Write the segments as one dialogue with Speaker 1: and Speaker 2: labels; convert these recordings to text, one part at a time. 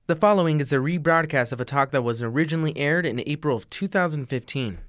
Speaker 1: The following is a rebroadcast of a talk that was originally aired in April of 2015.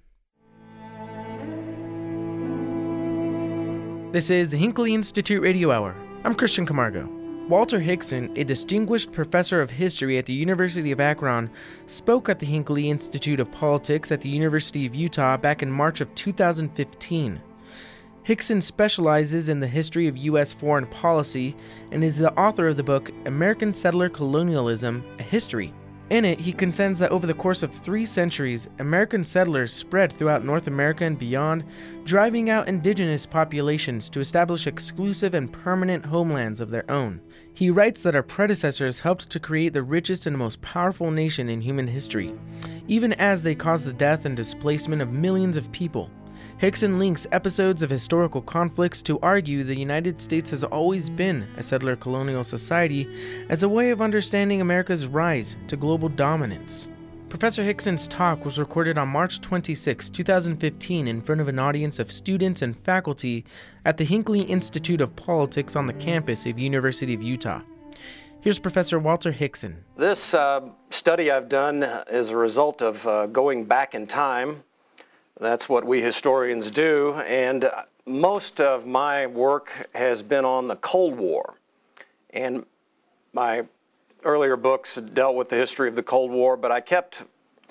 Speaker 1: This is the Hinckley Institute Radio Hour. I'm Christian Camargo. Walter Hickson, a distinguished professor of history at the University of Akron, spoke at the Hinckley Institute of Politics at the University of Utah back in March of 2015. Hickson specializes in the history of U.S. foreign policy and is the author of the book American Settler Colonialism, A History. In it, he contends that over the course of 3 centuries, American settlers spread throughout North America and beyond, driving out indigenous populations to establish exclusive and permanent homelands of their own. He writes that our predecessors helped to create the richest and most powerful nation in human history, even as they caused the death and displacement of millions of people. Hickson links episodes of historical conflicts to argue the United States has always been a settler colonial society as a way of understanding America's rise to global dominance. Professor Hickson's talk was recorded on March 26, 2015 in front of an audience of students and faculty at the Hinckley Institute of Politics on the campus of University of Utah. Here's Professor Walter Hickson.
Speaker 2: This study I've done is a result of going back in time. That's what we historians do, and most of my work has been on the Cold War. And my earlier books dealt with the history of the Cold War, but I kept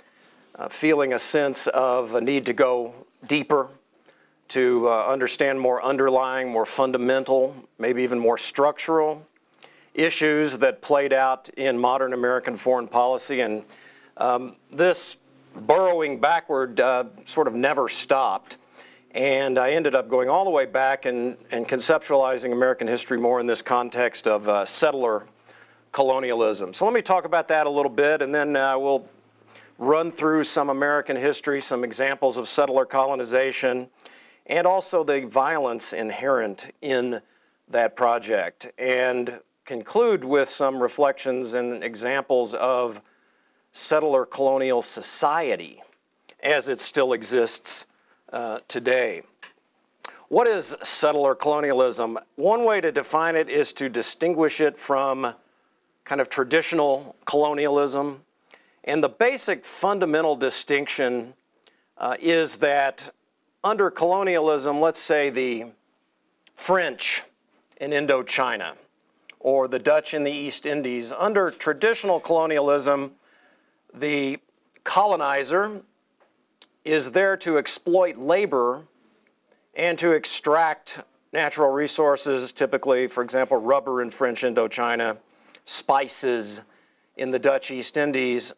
Speaker 2: feeling a sense of a need to go deeper, to understand more underlying, more fundamental, maybe even more structural issues that played out in modern American foreign policy. And this burrowing backward sort of never stopped, and I ended up going all the way back and conceptualizing American history more in this context of settler colonialism. So let me talk about that a little bit, and then we'll run through some American history, some examples of settler colonization, and also the violence inherent in that project, and conclude with some reflections and examples of settler colonial society as it still exists today. What is settler colonialism? One way to define it is to distinguish it from kind of traditional colonialism. And the basic fundamental distinction is that under colonialism, let's say the French in Indochina or the Dutch in the East Indies, under traditional colonialism, the colonizer is there to exploit labor and to extract natural resources, typically, for example, rubber in French Indochina, spices in the Dutch East Indies,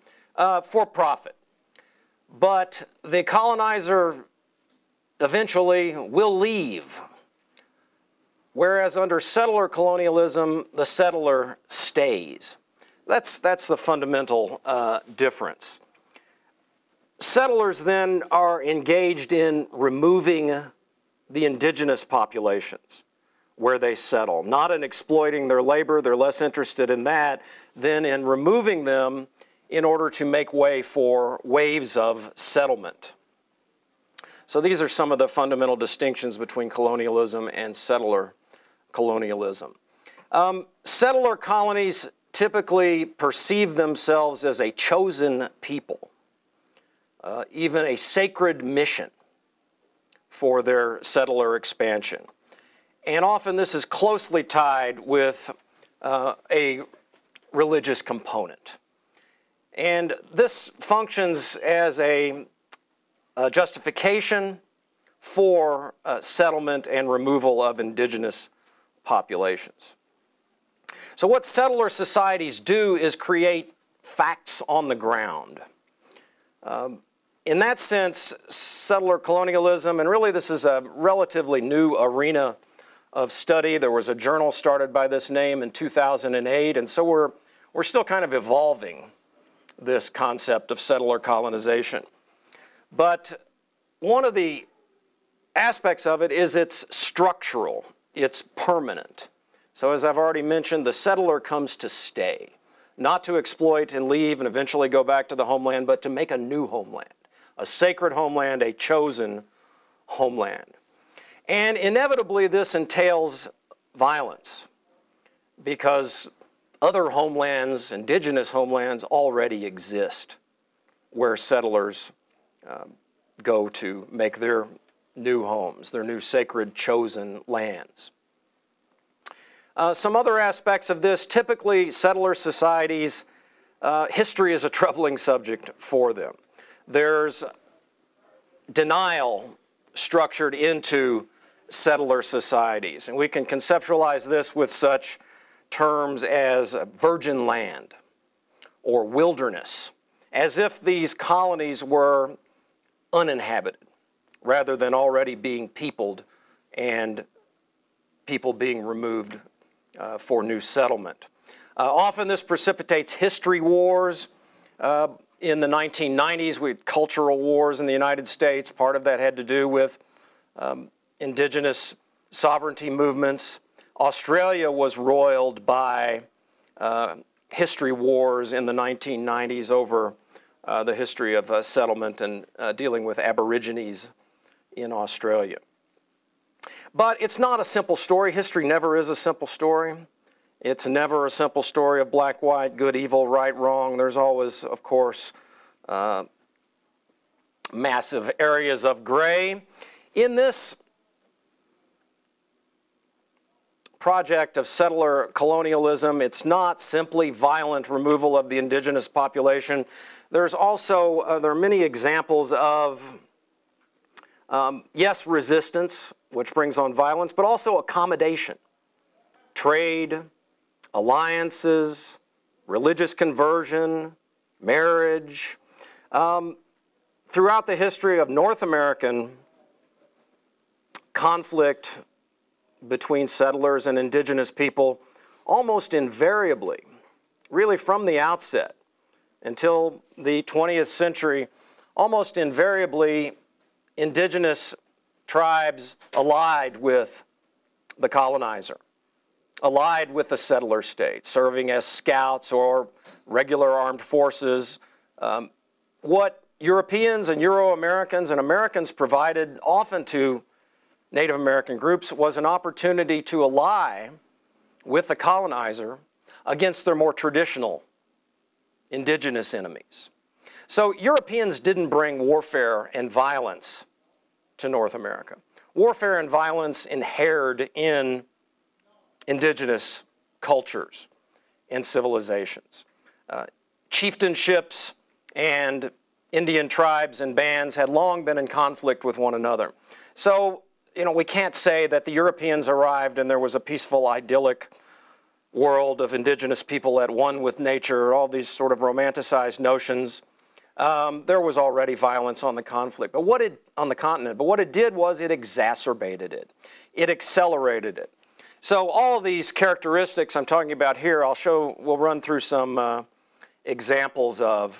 Speaker 2: for profit. But the colonizer eventually will leave, whereas under settler colonialism, the settler stays. That's the fundamental difference. Settlers then are engaged in removing the indigenous populations where they settle, not in exploiting their labor. They're less interested in that than in removing them in order to make way for waves of settlement. So these are some of the fundamental distinctions between colonialism and settler colonialism. Settler colonies typically perceive themselves as a chosen people, even a sacred mission for their settler expansion. And often this is closely tied with a religious component. And this functions as a justification for settlement and removal of indigenous populations. So what settler societies do is create facts on the ground. In that sense, settler colonialism, and really this is a relatively new arena of study. There was a journal started by this name in 2008, and so we're still kind of evolving this concept of settler colonization. But one of the aspects of it is it's structural, it's permanent. So as I've already mentioned, the settler comes to stay, not to exploit and leave and eventually go back to the homeland, but to make a new homeland, a sacred homeland, a chosen homeland. And inevitably this entails violence because other homelands, indigenous homelands, already exist where settlers go to make their new homes, their new sacred chosen lands. Some other aspects of this, typically settler societies, history is a troubling subject for them. There's denial structured into settler societies, and we can conceptualize this with such terms as virgin land or wilderness, as if these colonies were uninhabited rather than already being peopled and people being removed for new settlement. Often this precipitates history wars. In the 1990s, we had cultural wars in the United States. Part of that had to do with indigenous sovereignty movements. Australia was roiled by history wars in the 1990s over the history of settlement and dealing with Aborigines in Australia. But it's not a simple story. History never is a simple story. It's never a simple story of black, white, good, evil, right, wrong. There's always, of course, massive areas of gray. In this project of settler colonialism, it's not simply violent removal of the indigenous population. There's also, there are many examples of, yes, resistance, which brings on violence, but also accommodation, trade, alliances, religious conversion, marriage. Throughout the history of North American conflict between settlers and indigenous people, almost invariably, really from the outset until the 20th century, almost invariably indigenous tribes allied with the colonizer, allied with the settler state, serving as scouts or regular armed forces. What Europeans and Euro-Americans and Americans provided often to Native American groups was an opportunity to ally with the colonizer against their more traditional indigenous enemies. So Europeans didn't bring warfare and violence to North America. Warfare and violence inhered in indigenous cultures and civilizations. Chieftainships and Indian tribes and bands had long been in conflict with one another. So, we can't say that the Europeans arrived and there was a peaceful, idyllic world of indigenous people at one with nature, all these sort of romanticized notions. There was already violence on the continent, but what it did was it exacerbated it. It accelerated it. So all these characteristics I'm talking about here, we'll run through some examples of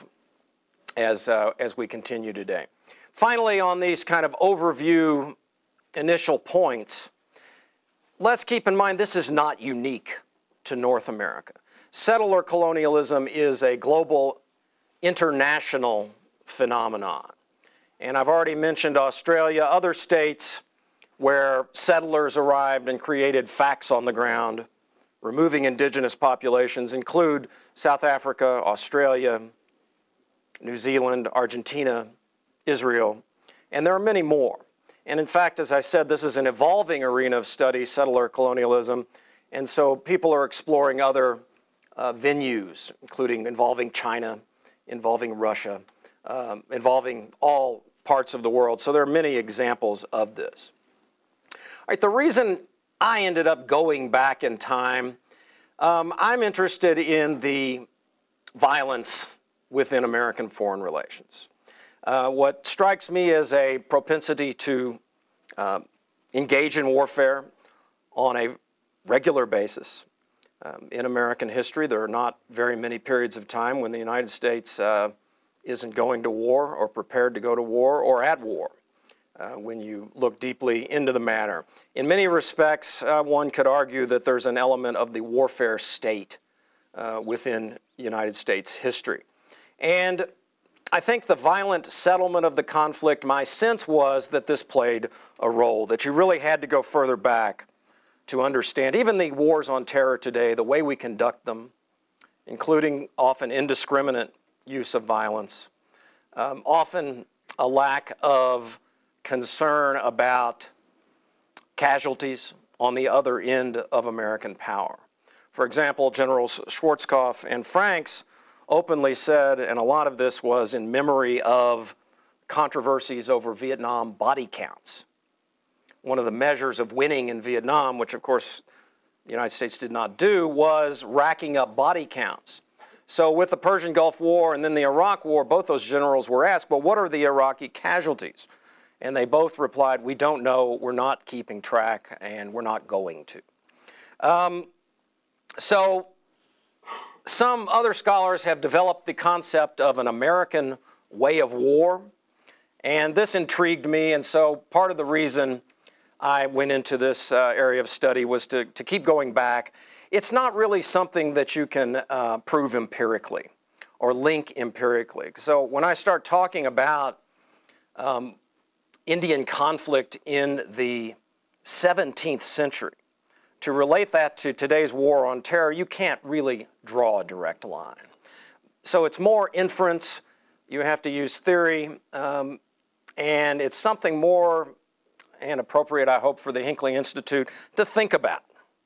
Speaker 2: as we continue today. Finally, on these kind of overview initial points, let's keep in mind this is not unique to North America. Settler colonialism is a global, international phenomenon. And I've already mentioned Australia, other states where settlers arrived and created facts on the ground, removing indigenous populations, include South Africa, Australia, New Zealand, Argentina, Israel, and there are many more. And in fact, as I said, this is an evolving arena of study, settler colonialism, and so people are exploring other venues, including involving China, involving Russia, involving all parts of the world. So there are many examples of this. All right, the reason I ended up going back in time, I'm interested in the violence within American foreign relations. What strikes me as a propensity to engage in warfare on a regular basis. In American history, there are not very many periods of time when the United States isn't going to war or prepared to go to war or at war, when you look deeply into the matter. In many respects, one could argue that there's an element of the warfare state within United States history. And I think the violent settlement of the conflict, my sense was that this played a role, that you really had to go further back to understand even the wars on terror today, the way we conduct them, including often indiscriminate use of violence, often a lack of concern about casualties on the other end of American power. For example, Generals Schwarzkopf and Franks openly said, and a lot of this was in memory of controversies over Vietnam body counts. One of the measures of winning in Vietnam, which of course the United States did not do, was racking up body counts. So with the Persian Gulf War and then the Iraq War, both those generals were asked, well, what are the Iraqi casualties? And they both replied, we don't know, we're not keeping track, and we're not going to. So some other scholars have developed the concept of an American way of war, and this intrigued me, and so part of the reason I went into this area of study was to keep going back. It's not really something that you can prove empirically or link empirically. So when I start talking about Indian conflict in the 17th century, to relate that to today's war on terror, you can't really draw a direct line. So it's more inference, you have to use theory, and it's something more and appropriate, I hope, for the Hinckley Institute to think about,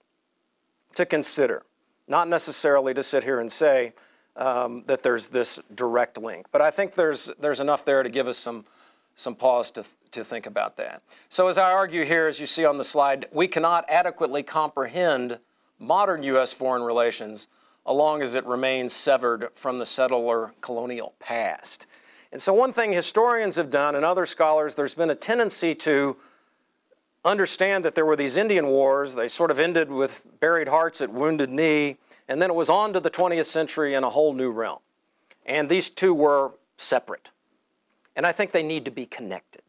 Speaker 2: to consider, not necessarily to sit here and say that there's this direct link. But I think there's enough there to give us some pause to think about that. So as I argue here, as you see on the slide, we cannot adequately comprehend modern U.S. foreign relations as long as it remains severed from the settler colonial past. And so one thing historians have done, and other scholars, there's been a tendency to understand that there were these Indian wars. They sort of ended with buried hearts at Wounded Knee, and then it was on to the 20th century in a whole new realm. And these two were separate. And I think they need to be connected.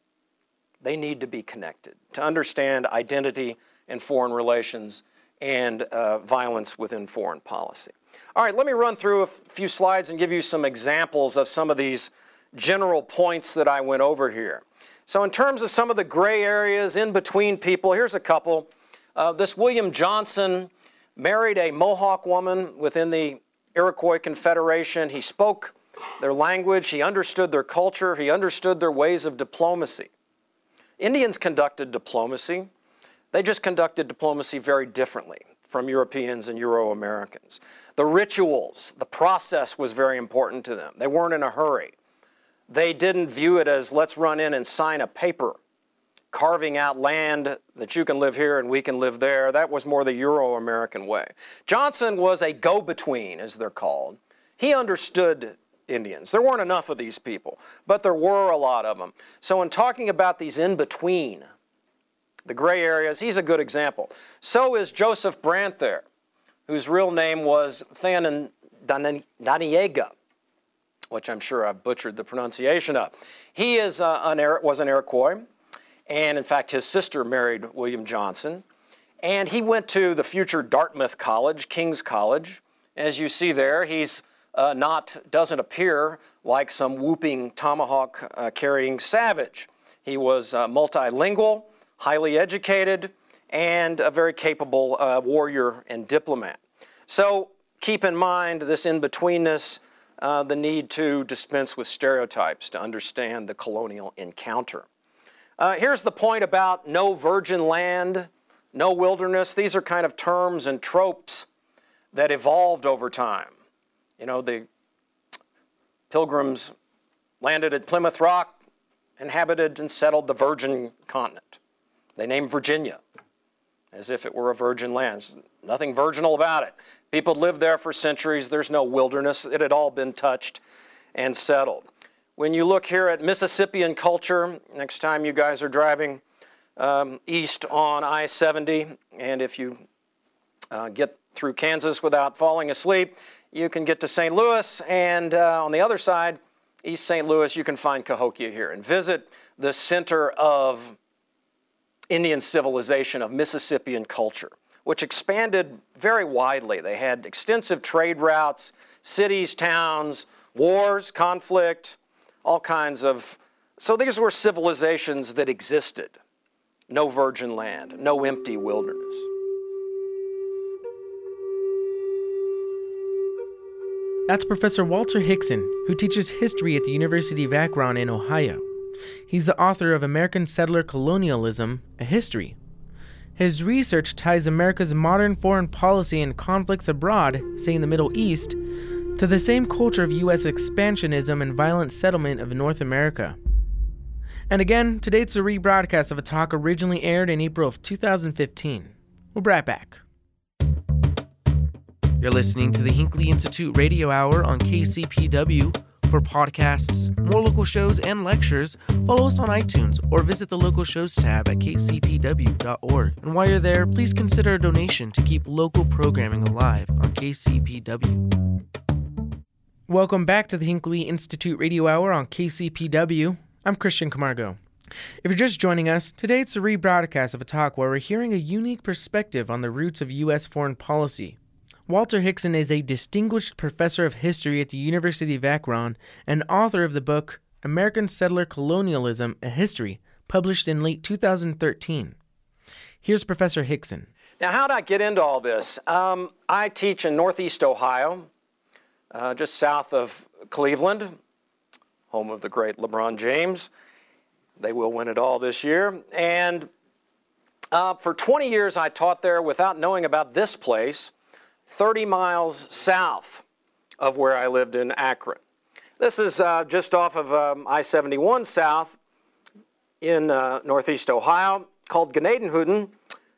Speaker 2: They need to be connected to understand identity and foreign relations and violence within foreign policy. All right, let me run through a few slides and give you some examples of some of these general points that I went over here. So in terms of some of the gray areas in between people, here's a couple. This William Johnson married a Mohawk woman within the Iroquois Confederation. He spoke their language, he understood their culture, he understood their ways of diplomacy. Indians conducted diplomacy. They just conducted diplomacy very differently from Europeans and Euro-Americans. The rituals, the process was very important to them. They weren't in a hurry. They didn't view it as, let's run in and sign a paper, carving out land that you can live here and we can live there. That was more the Euro-American way. Johnson was a go-between, as they're called. He understood Indians. There weren't enough of these people, but there were a lot of them. So in talking about these in-between, the gray areas, he's a good example. So is Joseph Brant there, whose real name was Theonen Daniega, which I'm sure I've butchered the pronunciation of. He was an Iroquois, and in fact his sister married William Johnson, and he went to the future Dartmouth College, King's College. As you see there, he's doesn't appear like some whooping tomahawk carrying savage. He was multilingual, highly educated, and a very capable warrior and diplomat. So keep in mind this in-betweenness, the need to dispense with stereotypes to understand the colonial encounter. Here's the point about no virgin land, no wilderness. These are kind of terms and tropes that evolved over time. You know, the Pilgrims landed at Plymouth Rock, inhabited and settled the virgin continent. They named Virginia as if it were a virgin land. There's nothing virginal about it. People lived there for centuries. There's no wilderness. It had all been touched and settled. When you look here at Mississippian culture, next time you guys are driving east on I-70, and if you get through Kansas without falling asleep, you can get to St. Louis, and on the other side, East St. Louis, you can find Cahokia here and visit the center of Indian civilization, of Mississippian culture, which expanded very widely. They had extensive trade routes, cities, towns, wars, conflict, all kinds of... So these were civilizations that existed. No virgin land, no empty wilderness.
Speaker 1: That's Professor Walter Hickson, who teaches history at the University of Akron in Ohio. He's the author of American Settler Colonialism, A History. His research ties America's modern foreign policy and conflicts abroad, say in the Middle East, to the same culture of U.S. expansionism and violent settlement of North America. And again, today it's a rebroadcast of a talk originally aired in April of 2015. We'll be right back. You're listening to the Hinckley Institute Radio Hour on KCPW. For podcasts, more local shows, and lectures, follow us on iTunes or visit the local shows tab at kcpw.org. And while you're there, please consider a donation to keep local programming alive on KCPW. Welcome back to the Hinckley Institute Radio Hour on KCPW. I'm Christian Camargo. If you're just joining us, today it's a rebroadcast of a talk where we're hearing a unique perspective on the roots of U.S. foreign policy. Walter Hickson is a distinguished professor of history at the University of Akron and author of the book American Settler Colonialism, A History, published in late 2013. Here's Professor Hickson.
Speaker 2: Now, how did I get into all this? I teach in Northeast Ohio, just south of Cleveland, home of the great LeBron James. They will win it all this year. And for 20 years, I taught there without knowing about this place, 30 miles south of where I lived in Akron. This is just off of I-71 South in Northeast Ohio, called Gnadenhutten.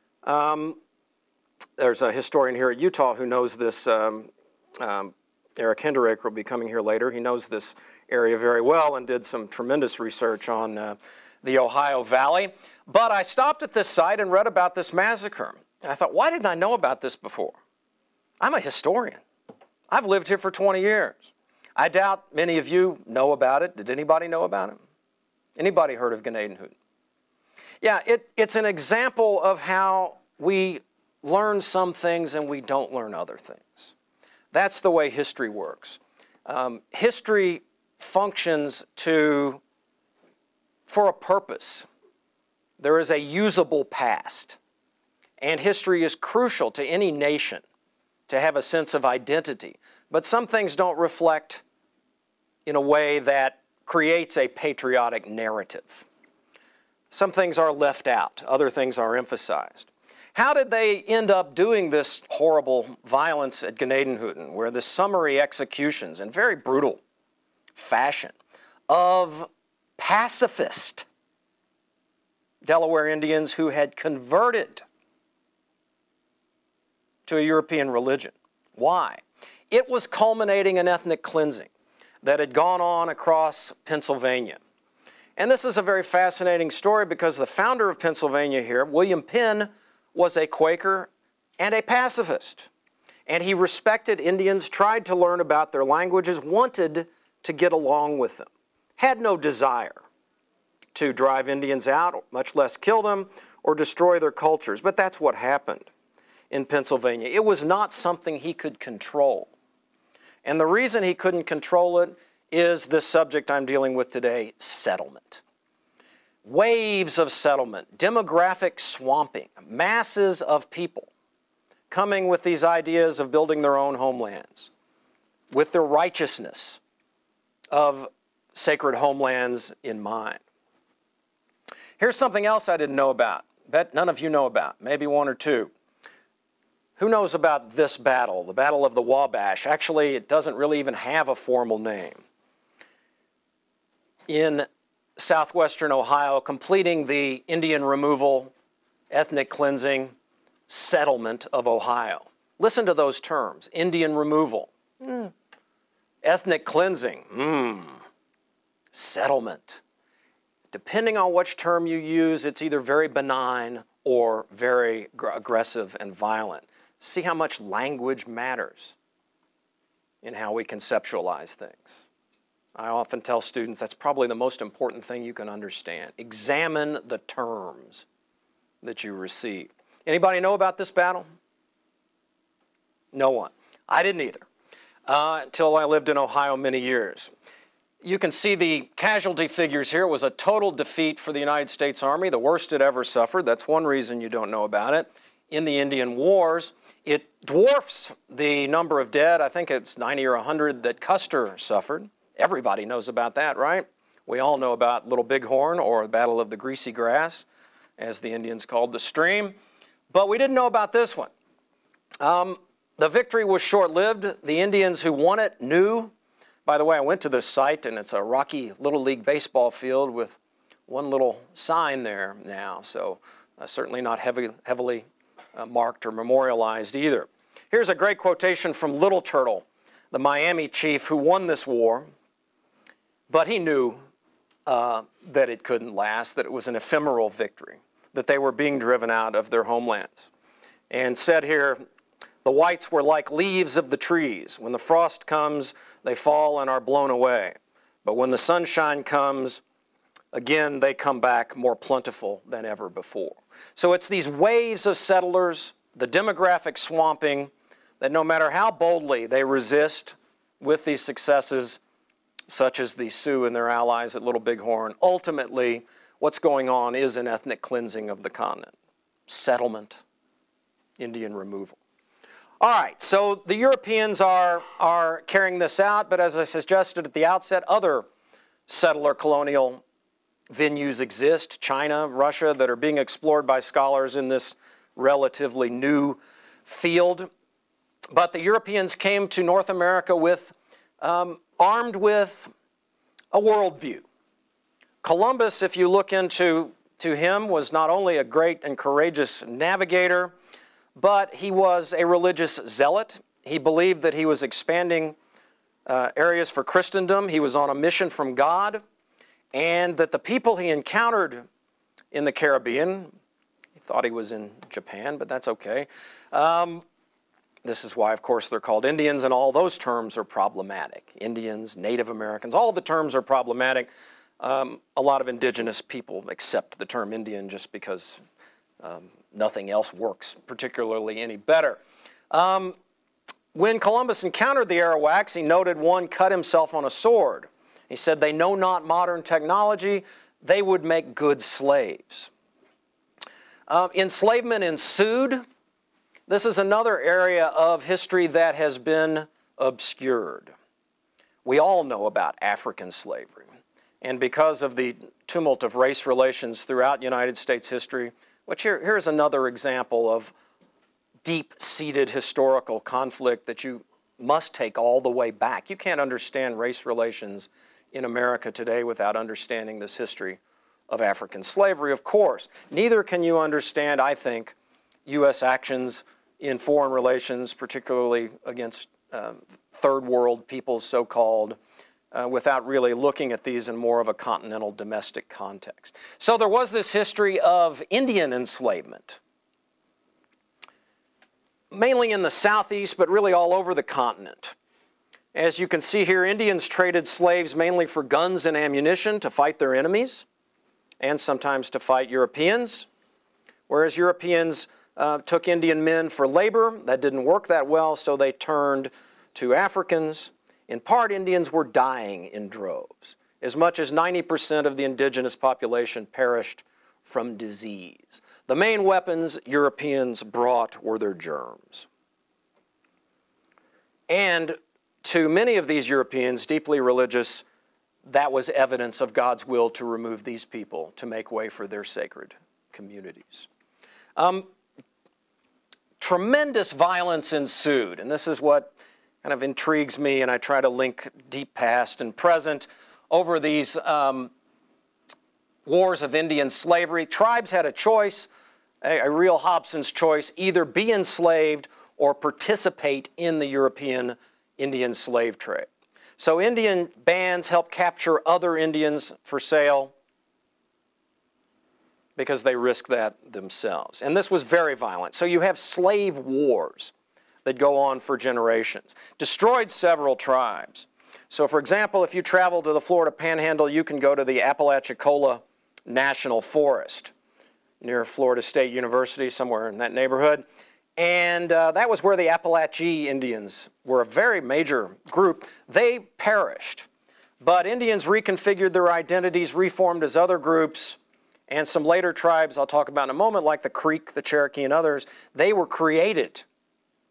Speaker 2: There's a historian here at Utah who knows this. Eric Hinderaker will be coming here later. He knows this area very well and did some tremendous research on the Ohio Valley. But I stopped at this site and read about this massacre. And I thought, why didn't I know about this before? I'm a historian. I've lived here for 20 years. I doubt many of you know about it. Did anybody know about it? Anybody heard of Gnadenhutten? Yeah, it's an example of how we learn some things and we don't learn other things. That's the way history works. History functions for a purpose. There is a usable past. And history is crucial to any nation to have a sense of identity. But some things don't reflect in a way that creates a patriotic narrative. Some things are left out, other things are emphasized. How did they end up doing this horrible violence at Gnadenhutten, where the summary executions in very brutal fashion of pacifist Delaware Indians who had converted to a European religion? Why? It was culminating in ethnic cleansing that had gone on across Pennsylvania. And this is a very fascinating story because the founder of Pennsylvania here, William Penn, was a Quaker and a pacifist. And he respected Indians, tried to learn about their languages, wanted to get along with them, had no desire to drive Indians out, much less kill them or destroy their cultures. But that's what happened in Pennsylvania. It was not something he could control. And the reason he couldn't control it is the subject I'm dealing with today, settlement. Waves of settlement, demographic swamping, masses of people coming with these ideas of building their own homelands, with their righteousness of sacred homelands in mind. Here's something else I didn't know about, bet none of you know about, maybe one or two. Who knows about this battle, the Battle of the Wabash? Actually, it doesn't really even have a formal name. In southwestern Ohio, completing the Indian removal, ethnic cleansing, settlement of Ohio. Listen to those terms: Indian removal, ethnic cleansing, settlement. Depending on which term you use, it's either very benign or very aggressive and violent. See how much language matters in how we conceptualize things. I often tell students that's probably the most important thing you can understand. Examine the terms that you receive. Anybody know about this battle? No one. I didn't either, until I lived in Ohio many years. You can see the casualty figures here. It was a total defeat for the United States Army, the worst it ever suffered. That's one reason you don't know about it. In the Indian Wars, It dwarfs the number of dead, I think it's 90 or 100, that Custer suffered. Everybody knows about that, right? We all know about Little Bighorn, or the Battle of the Greasy Grass, as the Indians called the stream. But we didn't know about this one. The victory was short-lived. The Indians who won it knew. By the way, I went to this site, and it's a rocky Little League baseball field with one little sign there now, so certainly not heavily marked or memorialized either. Here's a great quotation from Little Turtle, the Miami chief who won this war, but he knew that it couldn't last, that it was an ephemeral victory, that they were being driven out of their homelands. And said here, "The whites were like leaves of the trees. When the frost comes, they fall and are blown away. But when the sunshine comes, again, they come back more plentiful than ever before." So it's these waves of settlers, the demographic swamping, that no matter how boldly they resist with these successes, such as the Sioux and their allies at Little Bighorn, ultimately what's going on is an ethnic cleansing of the continent. Settlement, Indian removal. All right, so the Europeans are carrying this out, but as I suggested at the outset, other settler colonial venues exist, China, Russia, that are being explored by scholars in this relatively new field. But the Europeans came to North America with, armed with a worldview. Columbus, if you look into him, was not only a great and courageous navigator, but he was a religious zealot. He believed that he was expanding areas for Christendom. He was on a mission from God, and that the people he encountered in the Caribbean, he thought he was in Japan, but that's okay. This is why, of course, they're called Indians, and all those terms are problematic. Indians, Native Americans, all the terms are problematic. A lot of indigenous people accept the term Indian just because nothing else works particularly any better. When Columbus encountered the Arawaks, he noted one cut himself on a sword. He said, "They know not modern technology. They would make good slaves." Enslavement ensued. This is another area of history that has been obscured. We all know about African slavery. And because of the tumult of race relations throughout United States history, which here's another example of deep-seated historical conflict that you must take all the way back. You can't understand race relations in America today without understanding this history of African slavery, of course. Neither can you understand, I think, U.S. actions in foreign relations, particularly against third world peoples, so-called, without really looking at these in more of a continental domestic context. So there was this history of Indian enslavement, mainly in the southeast, but really all over the continent. As you can see here, Indians traded slaves mainly for guns and ammunition to fight their enemies, and sometimes to fight Europeans, whereas Europeans took Indian men for labor. That didn't work that well, so they turned to Africans. In part, Indians were dying in droves. As much as 90% of the indigenous population perished from disease. The main weapons Europeans brought were their germs. And to many of these Europeans, deeply religious, that was evidence of God's will to remove these people, to make way for their sacred communities. Tremendous violence ensued, and this is what kind of intrigues me, and I try to link deep past and present over these wars of Indian slavery. Tribes had a choice, a real Hobson's choice, either be enslaved or participate in the European Indian slave trade. So Indian bands helped capture other Indians for sale because they risked that themselves. And this was very violent. So you have slave wars that go on for generations. Destroyed several tribes. So for example, if you travel to the Florida Panhandle, you can go to the Apalachicola National Forest near Florida State University, somewhere in that neighborhood. And that was where the Apalachee Indians were a very major group. They perished. But Indians reconfigured their identities, reformed as other groups, and some later tribes I'll talk about in a moment, like the Creek, the Cherokee, and others, they were created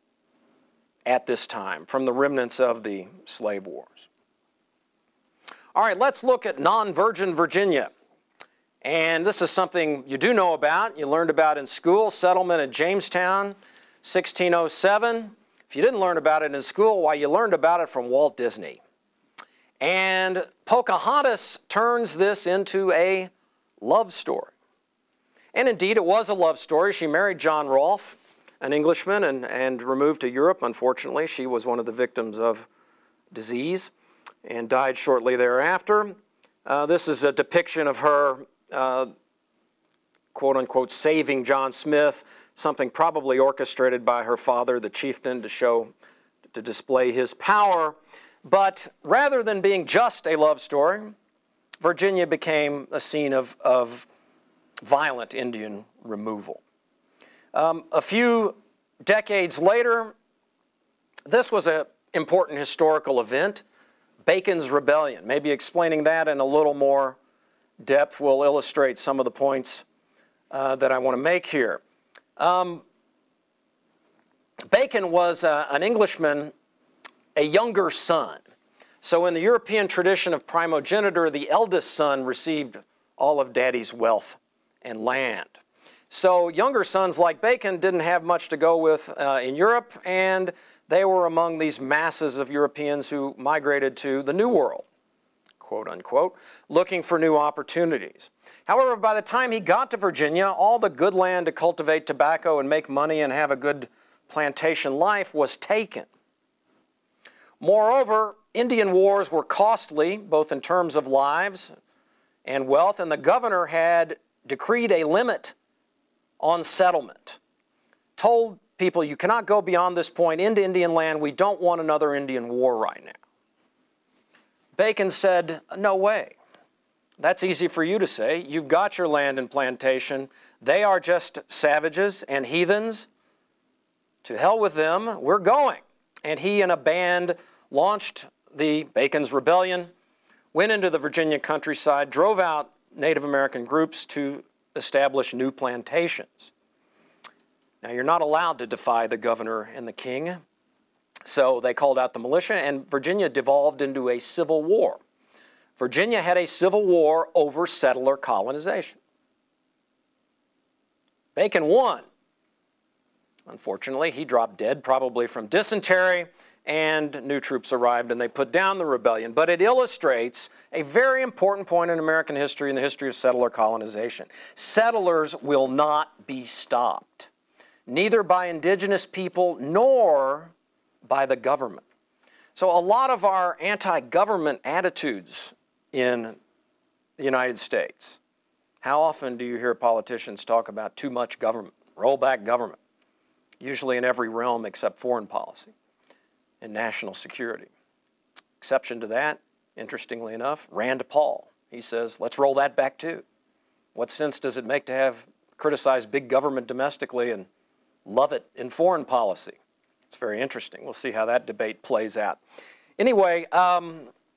Speaker 2: at this time from the remnants of the slave wars. All right, let's look at non-virgin Virginia. And this is something you do know about. You learned about in school, settlement at Jamestown, 1607. If you didn't learn about it in school, why, you learned about it from Walt Disney. And Pocahontas turns this into a love story. And indeed, it was a love story. She married John Rolfe, an Englishman, and removed to Europe. Unfortunately, she was one of the victims of disease and died shortly thereafter. This is a depiction of her, quote-unquote, saving John Smith, something probably orchestrated by her father, the chieftain, to display his power. But rather than being just a love story, Virginia became a scene of violent Indian removal. A few decades later, this was an important historical event, Bacon's Rebellion. Maybe explaining that in a little more depth will illustrate some of the points that I want to make here. Bacon was an Englishman, a younger son. So in the European tradition of primogeniture, the eldest son received all of daddy's wealth and land. So younger sons like Bacon didn't have much to go with in Europe, and they were among these masses of Europeans who migrated to the New World, quote unquote, looking for new opportunities. However, by the time he got to Virginia, all the good land to cultivate tobacco and make money and have a good plantation life was taken. Moreover, Indian wars were costly, both in terms of lives and wealth, and the governor had decreed a limit on settlement. Told people, you cannot go beyond this point into Indian land. We don't want another Indian war right now. Bacon said, no way. That's easy for you to say. You've got your land and plantation. They are just savages and heathens. To hell with them, we're going. And he and a band launched the Bacon's Rebellion, went into the Virginia countryside, drove out Native American groups to establish new plantations. Now, you're not allowed to defy the governor and the king, so they called out the militia, and Virginia devolved into a civil war. Virginia had a civil war over settler colonization. Bacon won. Unfortunately, he dropped dead, probably from dysentery, and new troops arrived and they put down the rebellion. But it illustrates a very important point in American history and the history of settler colonization. Settlers will not be stopped, neither by indigenous people nor by the government. So a lot of our anti-government attitudes in the United States, how often do you hear politicians talk about too much government, roll back government? Usually in every realm except foreign policy and national security. Exception to that, interestingly enough, Rand Paul. He says, let's roll that back too. What sense does it make to have criticized big government domestically and love it in foreign policy? It's very interesting. We'll see how that debate plays out. Anyway, I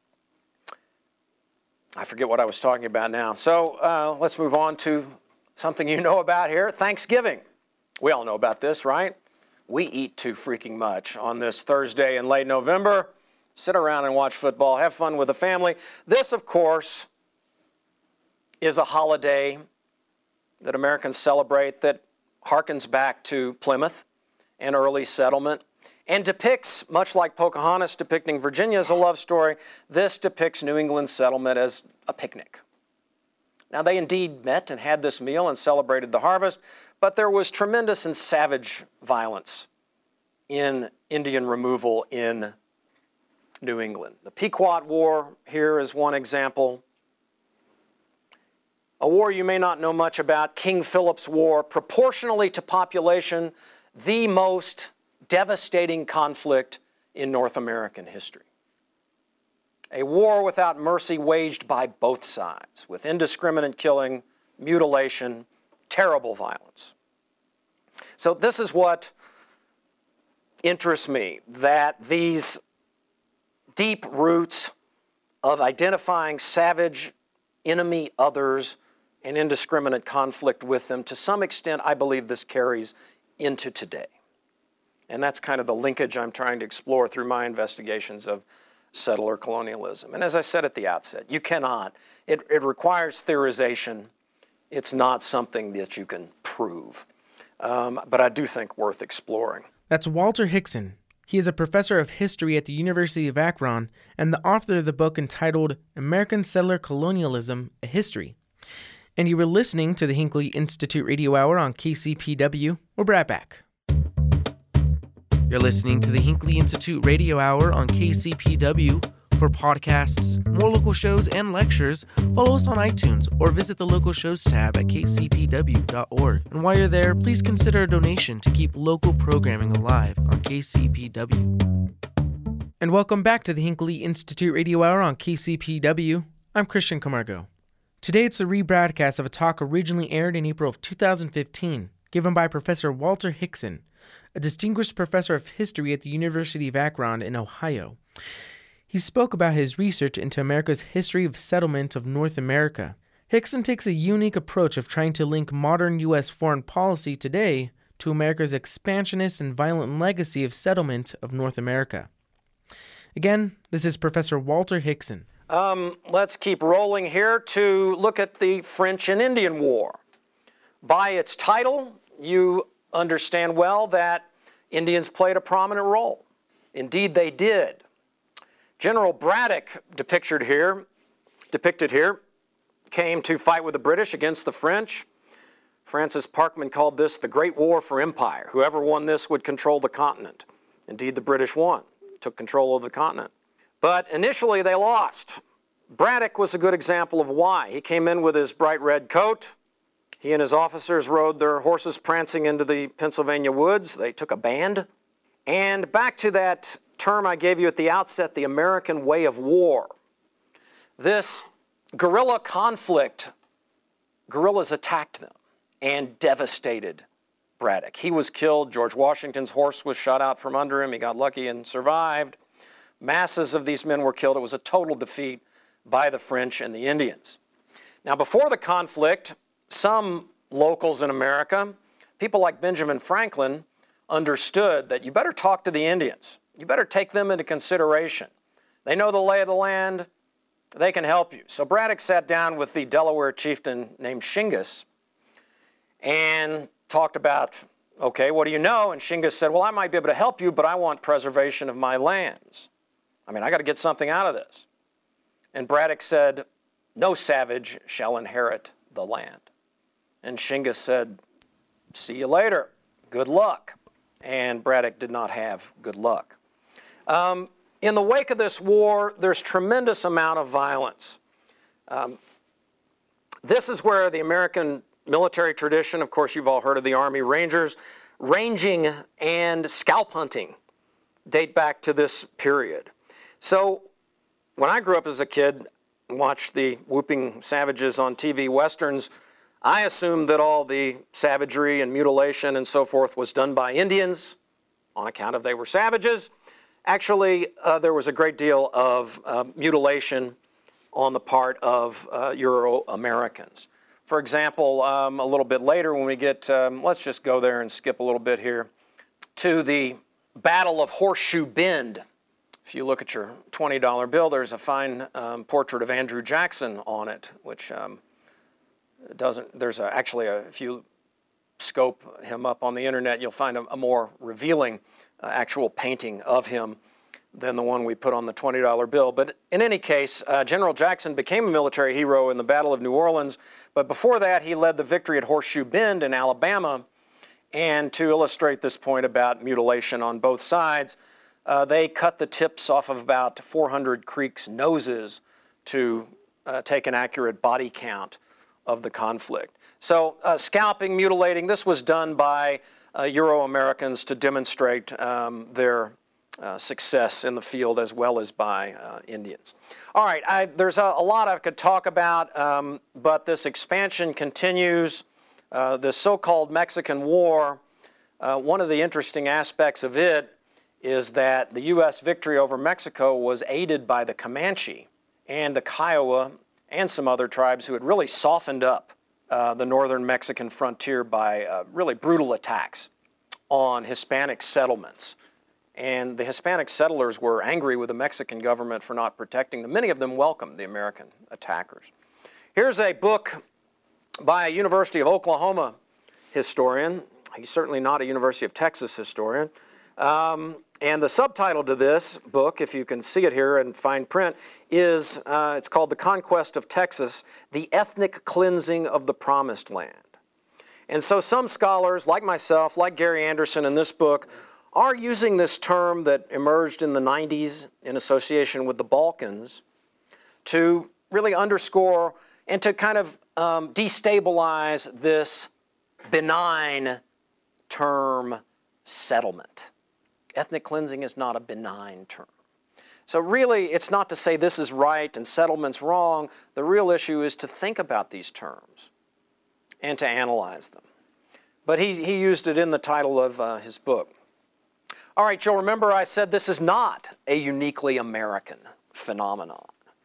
Speaker 2: forget what I was talking about now. So let's move on to something you know about here, Thanksgiving. We all know about this, right? We eat too freaking much on this Thursday in late November. Sit around and watch football, have fun with the family. This, of course, is a holiday that Americans celebrate that harkens back to Plymouth and early settlement and depicts, much like Pocahontas depicting Virginia as a love story, this depicts New England's settlement as a picnic. Now, they indeed met and had this meal and celebrated the harvest, but there was tremendous and savage violence in Indian removal in New England. The Pequot War here is one example. A war you may not know much about, King Philip's War, proportionally to population, the most devastating conflict in North American history. A war without mercy waged by both sides, with indiscriminate killing, mutilation, terrible violence. So this is what interests me, that these deep roots of identifying savage enemy others and indiscriminate conflict with them, to some extent, I believe this carries into today. And that's kind of the linkage I'm trying to explore through my investigations of settler colonialism. And as I said at the outset, you cannot. It requires theorization. It's not something that you can prove. But I do think worth exploring.
Speaker 1: That's Walter Hickson. He is a professor of history at the University of Akron and the author of the book entitled American Settler Colonialism, A History. And you were listening to the Hinckley Institute Radio Hour on KCPW. We'll be right back. You're listening to the Hinckley Institute Radio Hour on KCPW. For podcasts, more local shows, and lectures, follow us on iTunes or visit the local shows tab at kcpw.org. And while you're there, please consider a donation to keep local programming alive on KCPW. And welcome back to the Hinckley Institute Radio Hour on KCPW. I'm Christian Camargo. Today it's a rebroadcast of a talk originally aired in April of 2015, given by Professor Walter Hickson, a distinguished professor of history at the University of Akron in Ohio. He spoke about his research into America's history of settlement of North America. Hickson takes a unique approach of trying to link modern U.S. foreign policy today to America's expansionist and violent legacy of settlement of North America. Again, this is Professor Walter Hickson.
Speaker 2: Let's keep rolling here to look at the French and Indian War. By its title, you understand well that Indians played a prominent role. Indeed, they did. General Braddock, depicted here, came to fight with the British against the French. Francis Parkman called this the Great War for Empire. Whoever won this would control the continent. Indeed, the British won, took control of the continent. But initially, they lost. Braddock was a good example of why. He came in with his bright red coat. He and his officers rode their horses prancing into the Pennsylvania woods. They took a band. And back to that term I gave you at the outset, the American way of war. This guerrilla conflict, guerrillas attacked them and devastated Braddock. He was killed. George Washington's horse was shot out from under him. He got lucky and survived. Masses of these men were killed. It was a total defeat by the French and the Indians. Now, before the conflict, some locals in America, people like Benjamin Franklin, understood that you better talk to the Indians. You better take them into consideration. They know the lay of the land. They can help you. So Braddock sat down with the Delaware chieftain named Shingas and talked about, okay, what do you know? And Shingas said, well, I might be able to help you, but I want preservation of my lands. I got to get something out of this. And Braddock said, no savage shall inherit the land. And Shingas said, see you later. Good luck. And Braddock did not have good luck. In the wake of this war, there's tremendous amount of violence. This is where the American military tradition, of course you've all heard of the Army Rangers, ranging and scalp hunting date back to this period. So when I grew up as a kid and watched the whooping savages on TV westerns, I assumed that all the savagery and mutilation and so forth was done by Indians on account of they were savages. Actually, there was a great deal of mutilation on the part of Euro-Americans. For example, a little bit later when we get, let's just go there and skip a little bit here, to the Battle of Horseshoe Bend. If you look at your $20 bill, there's a fine portrait of Andrew Jackson on it, which actually, if you scope him up on the internet, you'll find a more revealing actual painting of him than the one we put on the $20 bill. But in any case, General Jackson became a military hero in the Battle of New Orleans, but before that he led the victory at Horseshoe Bend in Alabama. And to illustrate this point about mutilation on both sides, they cut the tips off of about 400 Creeks' noses to take an accurate body count of the conflict. So scalping, mutilating, this was done by Euro-Americans to demonstrate their success in the field as well as by Indians. All right, there's a lot I could talk about, but this expansion continues. The so-called Mexican War, one of the interesting aspects of it is that the U.S. victory over Mexico was aided by the Comanche and the Kiowa and some other tribes who had really softened up the northern Mexican frontier by really brutal attacks on Hispanic settlements. And the Hispanic settlers were angry with the Mexican government for not protecting them. Many of them welcomed the American attackers. Here's a book by a University of Oklahoma historian. He's certainly not a University of Texas historian. And the subtitle to this book, if you can see it here in fine print, is it's called The Conquest of Texas, The Ethnic Cleansing of the Promised Land. And so some scholars, like myself, like Gary Anderson in this book, are using this term that emerged in the 90s in association with the Balkans to really underscore and to kind of destabilize this benign term settlement. Ethnic cleansing is not a benign term. So really, it's not to say this is right and settlement's wrong. The real issue is to think about these terms and to analyze them. But he used it in the title of his book. All right, you'll remember I said this is not a uniquely American phenomenon.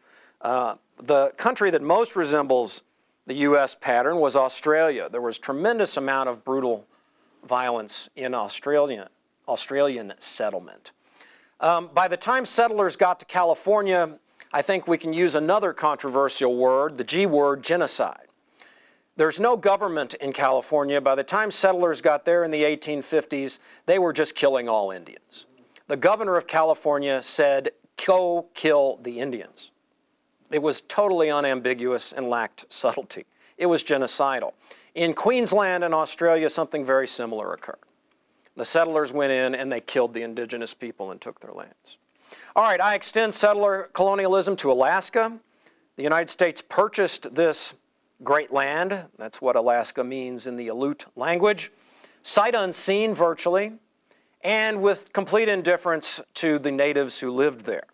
Speaker 2: The country that most resembles the U.S. pattern was Australia. There was tremendous amount of brutal violence in Australian settlement. By the time settlers got to California, I think we can use another controversial word, the G word, genocide. There's no government in California. By the time settlers got there in the 1850s, they were just killing all Indians. The governor of California said, "Go kill the Indians." It was totally unambiguous and lacked subtlety. It was genocidal. In Queensland and Australia, something very similar occurred. The settlers went in and they killed the indigenous people and took their lands. All right, I extend settler colonialism to Alaska. The United States purchased this great land. That's what Alaska means in the Aleut language. Sight unseen virtually, and with complete indifference to the natives who lived there.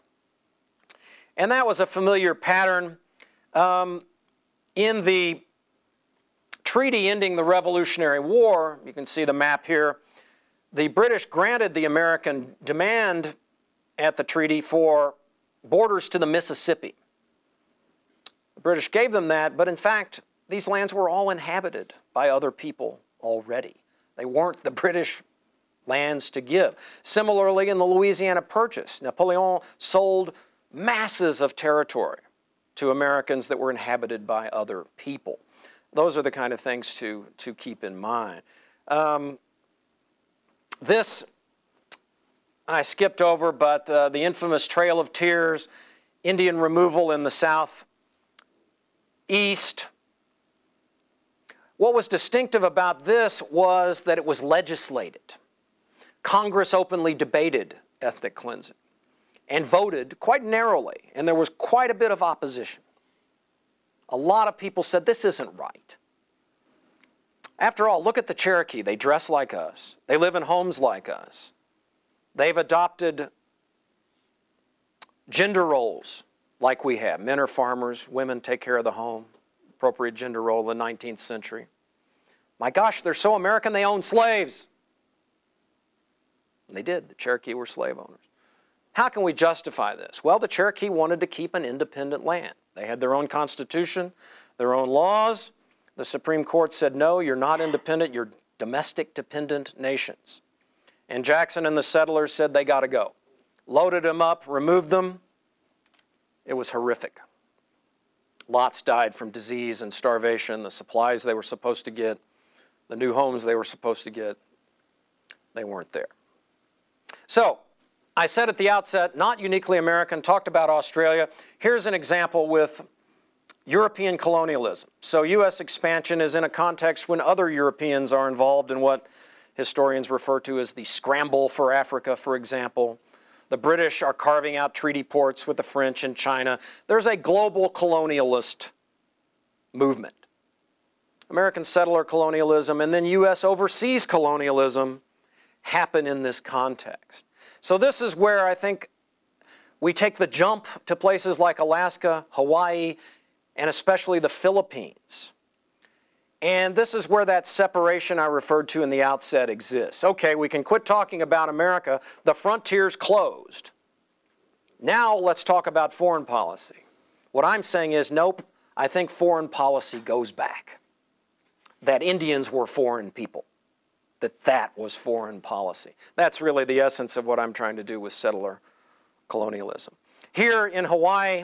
Speaker 2: And that was a familiar pattern. In the treaty ending the Revolutionary War, you can see the map here, the British granted the American demand at the treaty for borders to the Mississippi. The British gave them that, but in fact, these lands were all inhabited by other people already. They weren't the British lands to give. Similarly, in the Louisiana Purchase, Napoleon sold masses of territory to Americans that were inhabited by other people. Those are the kind of things to keep in mind. This I skipped over, but the infamous Trail of Tears, Indian removal in the southeast. What was distinctive about this was that it was legislated. Congress openly debated ethnic cleansing and voted quite narrowly, and there was quite a bit of opposition. A lot of people said, this isn't right. After all, look at the Cherokee. They dress like us. They live in homes like us. They've adopted gender roles like we have. Men are farmers, women take care of the home. Appropriate gender role in the 19th century. My gosh, they're so American they own slaves. And they did. The Cherokee were slave owners. How can we justify this? Well, the Cherokee wanted to keep an independent land. They had their own constitution, their own laws. The Supreme Court said, no, you're not independent, you're domestic dependent nations. And Jackson and the settlers said they got to go. Loaded them up, removed them. It was horrific. Lots died from disease and starvation. The supplies they were supposed to get, the new homes they were supposed to get, they weren't there. So, I said at the outset, not uniquely American, talked about Australia. Here's an example with European colonialism. So U.S. expansion is in a context when other Europeans are involved in what historians refer to as the scramble for Africa, for example. The British are carving out treaty ports with the French and China. There's a global colonialist movement. American settler colonialism and then U.S. overseas colonialism happen in this context. So this is where I think we take the jump to places like Alaska, Hawaii, and especially the Philippines. And this is where that separation I referred to in the outset exists. Okay, we can quit talking about America. The frontier's closed. Now let's talk about foreign policy. What I'm saying is, nope, I think foreign policy goes back. That Indians were foreign people. that was foreign policy. That's really the essence of what I'm trying to do with settler colonialism. Here in Hawaii,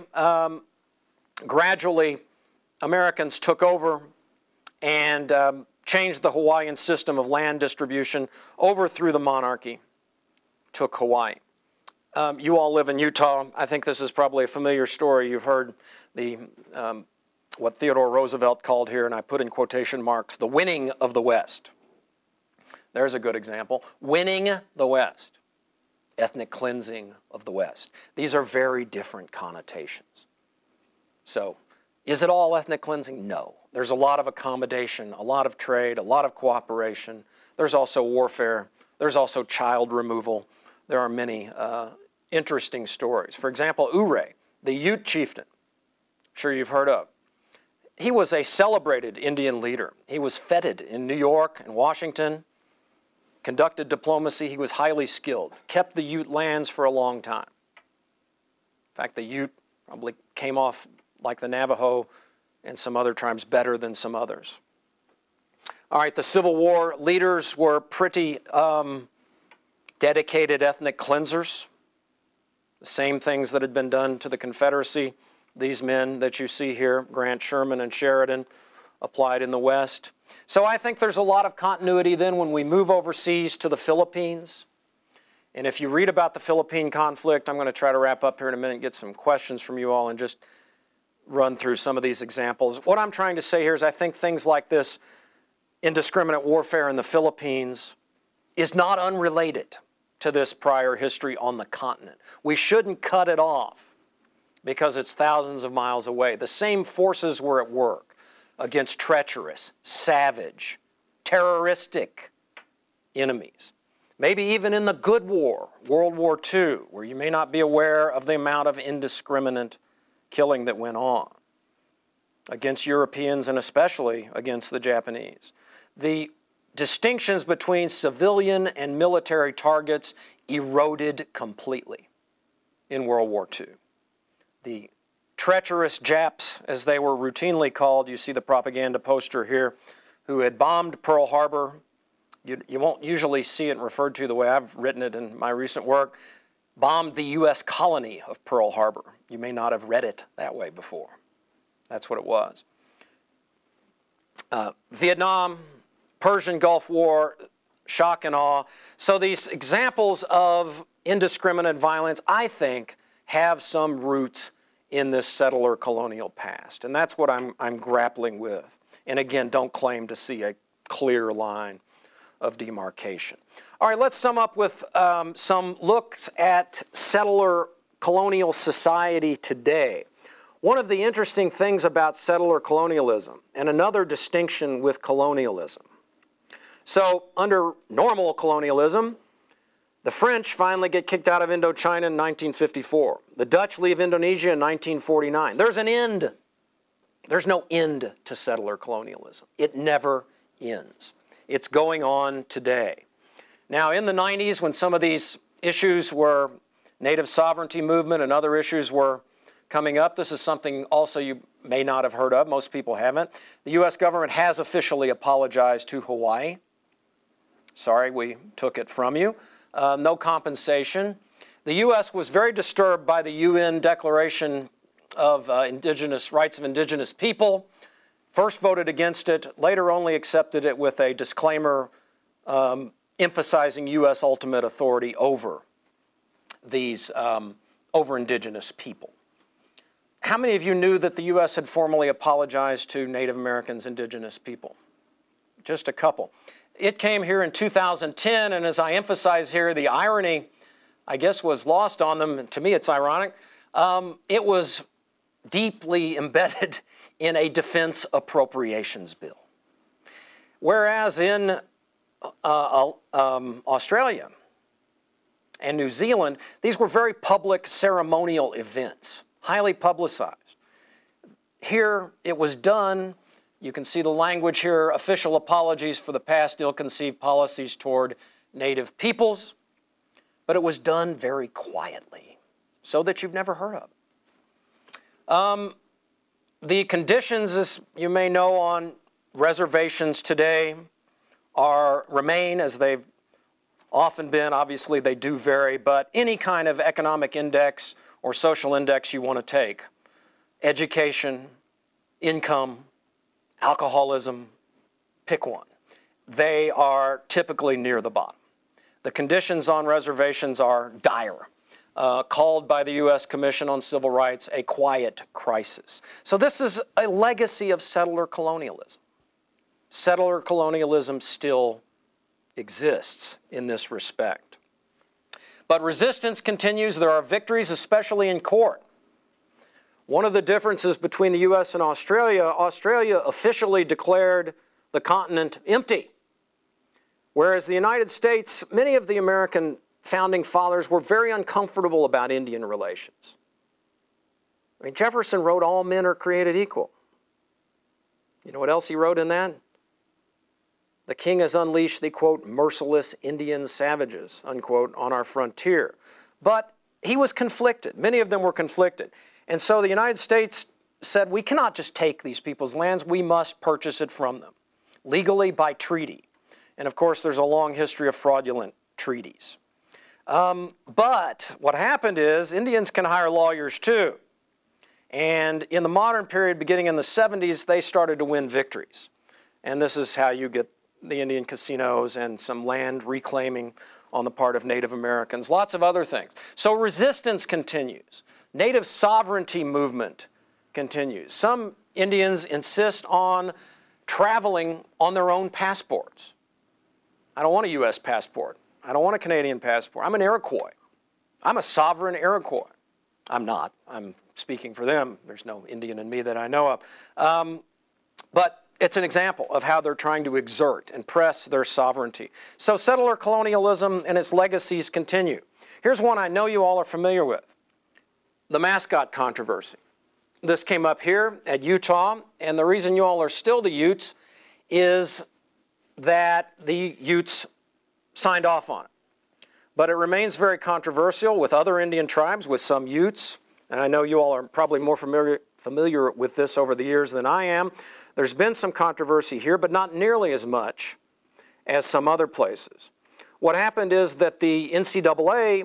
Speaker 2: gradually Americans took over and changed the Hawaiian system of land distribution, overthrew the monarchy, took Hawaii. You all live in Utah. I think this is probably a familiar story. You've heard the what Theodore Roosevelt called here, and I put in quotation marks, the winning of the West. There's a good example. Winning the West. Ethnic cleansing of the West. These are very different connotations. So, is it all ethnic cleansing? No. There's a lot of accommodation, a lot of trade, a lot of cooperation. There's also warfare. There's also child removal. There are many interesting stories. For example, Ure, the Ute chieftain, I'm sure you've heard of. He was a celebrated Indian leader. He was feted in New York and Washington, conducted diplomacy. He was highly skilled, kept the Ute lands for a long time. In fact, the Ute probably came off like the Navajo and some other tribes better than some others. All right, the Civil War leaders were pretty dedicated ethnic cleansers. The same things that had been done to the Confederacy, these men that you see here, Grant, Sherman, and Sheridan, applied in the West. So I think there's a lot of continuity then when we move overseas to the Philippines. And if you read about the Philippine conflict, I'm going to try to wrap up here in a minute and get some questions from you all and just run through some of these examples. What I'm trying to say here is I think things like this indiscriminate warfare in the Philippines is not unrelated to this prior history on the continent. We shouldn't cut it off because it's thousands of miles away. The same forces were at work against treacherous, savage, terroristic enemies. Maybe even in the Good War, World War II, where you may not be aware of the amount of indiscriminate killing that went on against Europeans and especially against the Japanese. The distinctions between civilian and military targets eroded completely in World War II. The treacherous Japs, as they were routinely called, you see the propaganda poster here, who had bombed Pearl Harbor. You won't usually see it referred to the way I've written it in my recent work, bombed the U.S. colony of Pearl Harbor. You may not have read it that way before. That's what it was. Vietnam, Persian Gulf War, shock and awe. So these examples of indiscriminate violence, I think, have some roots in this settler colonial past. And that's what I'm grappling with. And again, don't claim to see a clear line of demarcation. All right, let's sum up with some looks at settler colonial society today. One of the interesting things about settler colonialism, and another distinction with colonialism. So under normal colonialism, the French finally get kicked out of Indochina in 1954. The Dutch leave Indonesia in 1949. There's an end. There's no end to settler colonialism. It never ends. It's going on today. Now, in the 90s, when some of these issues were native sovereignty movement and other issues were coming up, this is something also you may not have heard of. Most people haven't. The U.S. government has officially apologized to Hawaii. Sorry, we took it from you. No compensation. The U.S. was very disturbed by the UN Declaration of Indigenous Rights of Indigenous People. First voted against it, later only accepted it with a disclaimer emphasizing U.S. ultimate authority over these, over indigenous people. How many of you knew that the U.S. had formally apologized to Native Americans, indigenous people? Just a couple. It came here in 2010, and as I emphasize here, the irony, I guess, was lost on them. To me, it's ironic. It was deeply embedded in a defense appropriations bill. Whereas in Australia and New Zealand, these were very public ceremonial events, highly publicized. Here, it was done. You can see the language here, official apologies for the past ill-conceived policies toward Native peoples, but it was done very quietly, so that you've never heard of. The conditions, as you may know, on reservations today remain as they've often been. Obviously, they do vary, but any kind of economic index or social index you want to take, education, income, alcoholism, pick one. They are typically near the bottom. The conditions on reservations are dire, called by the U.S. Commission on Civil Rights a quiet crisis. So this is a legacy of settler colonialism. Settler colonialism still exists in this respect. But resistance continues. There are victories, especially in court. One of the differences between the U.S. and Australia officially declared the continent empty. Whereas the United States, many of the American founding fathers were very uncomfortable about Indian relations. I mean, Jefferson wrote, "All men are created equal." You know what else he wrote in that? "The king has unleashed the, quote, merciless Indian savages," unquote, on our frontier. But he was conflicted. Many of them were conflicted. And so the United States said, we cannot just take these people's lands, we must purchase it from them, legally by treaty. And of course, there's a long history of fraudulent treaties. But what happened is Indians can hire lawyers too. And in the modern period, beginning in the 70s, they started to win victories. And this is how you get the Indian casinos and some land reclaiming on the part of Native Americans, lots of other things. So resistance continues. Native sovereignty movement continues. Some Indians insist on traveling on their own passports. I don't want a U.S. passport. I don't want a Canadian passport. I'm an Iroquois. I'm a sovereign Iroquois. I'm not. I'm speaking for them. There's no Indian in me that I know of. But it's an example of how they're trying to exert and press their sovereignty. So settler colonialism and its legacies continue. Here's one I know you all are familiar with. The mascot controversy. This came up here at Utah, and the reason you all are still the Utes is that the Utes signed off on it. But it remains very controversial with other Indian tribes, with some Utes, and I know you all are probably more familiar with this over the years than I am. There's been some controversy here, but not nearly as much as some other places. What happened is that the NCAA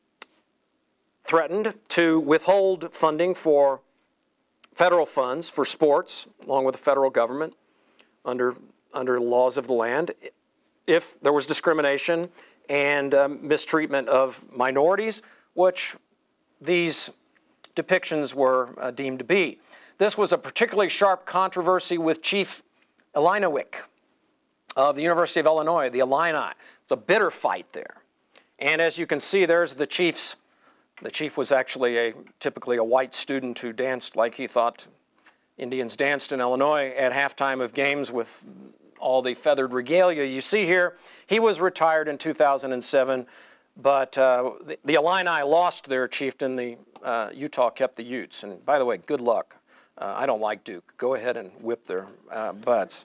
Speaker 2: threatened to withhold funding for federal funds for sports, along with the federal government, under laws of the land, if there was discrimination and mistreatment of minorities, which these depictions were deemed to be. This was a particularly sharp controversy with Chief Illiniwek of the University of Illinois, the Illini. It's a bitter fight there. And as you can see, there's the chief's. The chief was actually typically a white student who danced like he thought Indians danced in Illinois at halftime of games with all the feathered regalia you see here. He was retired in 2007, but the Illini lost their chieftain. The Utah kept the Utes. And by the way, good luck. I don't like Duke. Go ahead and whip their butts.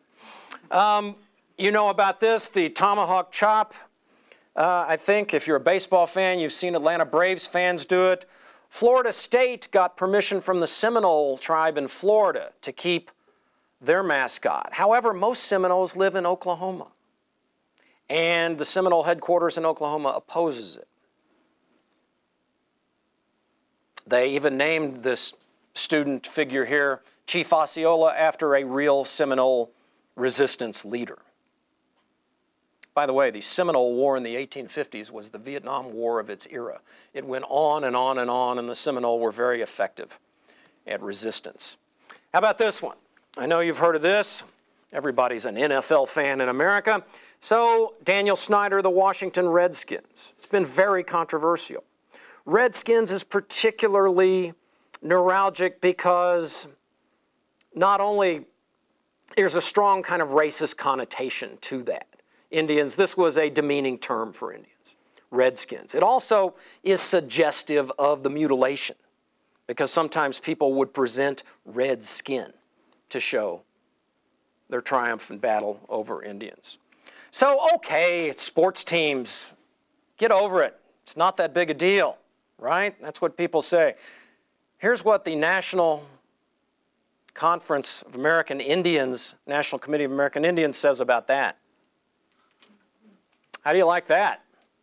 Speaker 2: You know about this, the tomahawk chop. I think if you're a baseball fan, you've seen Atlanta Braves fans do it. Florida State got permission from the Seminole tribe in Florida to keep their mascot. However, most Seminoles live in Oklahoma, and the Seminole headquarters in Oklahoma opposes it. They even named this student figure here, Chief Osceola, after a real Seminole resistance leader. By the way, the Seminole War in the 1850s was the Vietnam War of its era. It went on and on and on, and the Seminole were very effective at resistance. How about this one? I know you've heard of this. Everybody's an NFL fan in America. So Daniel Snyder, the Washington Redskins. It's been very controversial. Redskins is particularly neuralgic because not only there's a strong kind of racist connotation to that. Indians, this was a demeaning term for Indians, Redskins. It also is suggestive of the mutilation because sometimes people would present red skin to show their triumph in battle over Indians. So, okay, it's sports teams. Get over it. It's not that big a deal, right? That's what people say. Here's what the National Conference of American Indians, National Committee of American Indians says about that. How do you like that?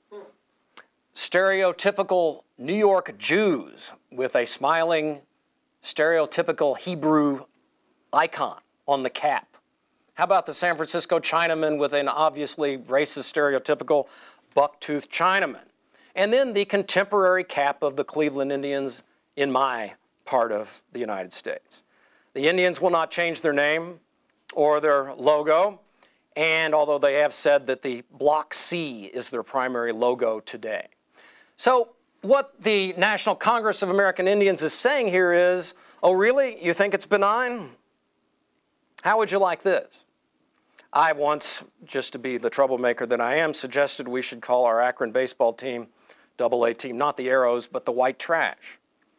Speaker 2: Stereotypical New York Jews with a smiling, stereotypical Hebrew icon on the cap. How about the San Francisco Chinaman with an obviously racist, stereotypical buck-toothed Chinaman? And then the contemporary cap of the Cleveland Indians in my part of the United States. The Indians will not change their name or their logo, and although they have said that the Block C is their primary logo today. So what the National Congress of American Indians is saying here is, oh really, you think it's benign? How would you like this? I once, just to be the troublemaker that I am, suggested we should call our Akron baseball team, AA team, not the Arrows, but the White Trash.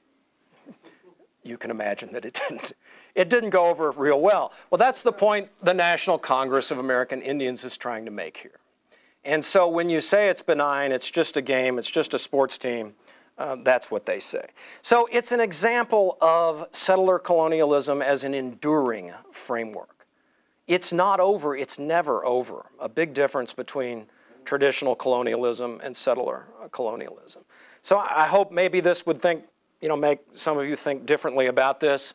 Speaker 2: You can imagine that it didn't go over real well. Well, that's the point the National Congress of American Indians is trying to make here. And so when you say it's benign, it's just a game, it's just a sports team, that's what they say. So it's an example of settler colonialism as an enduring framework. It's not over, it's never over. A big difference between traditional colonialism and settler colonialism. So I hope maybe this would make some of you think differently about this